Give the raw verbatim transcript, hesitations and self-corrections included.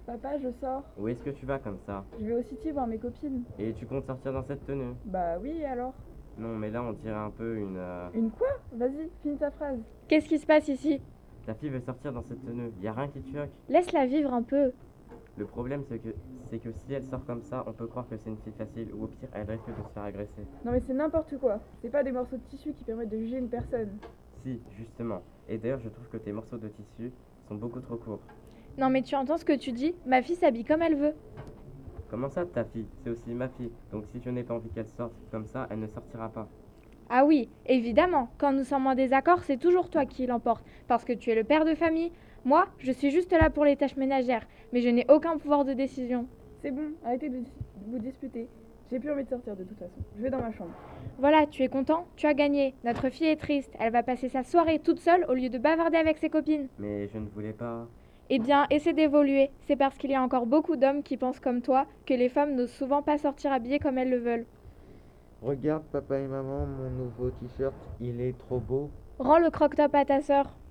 Papa, je sors. Où est-ce que tu vas comme ça? Je vais au City voir mes copines. Et tu comptes sortir dans cette tenue? Bah oui, alors. Non, mais là on dirait un peu une... euh, Une quoi? Vas-y, finis ta phrase. Qu'est-ce qui se passe ici? Ta fille veut sortir dans cette tenue. Y a rien qui te choque? Laisse-la vivre un peu. Le problème c'est que c'est que si elle sort comme ça, on peut croire que c'est une fille facile ou au pire elle risque de se faire agresser. Non mais c'est n'importe quoi. C'est pas des morceaux de tissu qui permettent de juger une personne. Si, justement. Et d'ailleurs je trouve que tes morceaux de tissu sont beaucoup trop courts. Non mais tu entends ce que tu dis? Ma fille s'habille comme elle veut. Comment ça ta fille? C'est aussi ma fille. Donc si je n'ai pas envie qu'elle sorte comme ça, elle ne sortira pas. Ah oui, évidemment, quand nous sommes en désaccord, c'est toujours toi qui l'emporte, parce que tu es le père de famille. Moi, je suis juste là pour les tâches ménagères, mais je n'ai aucun pouvoir de décision. C'est bon, arrêtez de dis- vous disputer. J'ai plus envie de sortir de toute façon. Je vais dans ma chambre. Voilà, tu es content? Tu as gagné. Notre fille est triste, elle va passer sa soirée toute seule au lieu de bavarder avec ses copines. Mais je ne voulais pas... Eh bien, essaie d'évoluer. C'est parce qu'il y a encore beaucoup d'hommes qui pensent comme toi que les femmes n'osent souvent pas sortir habillées comme elles le veulent. Regarde papa et maman, mon nouveau t-shirt, il est trop beau. Rends le croque-top à ta sœur.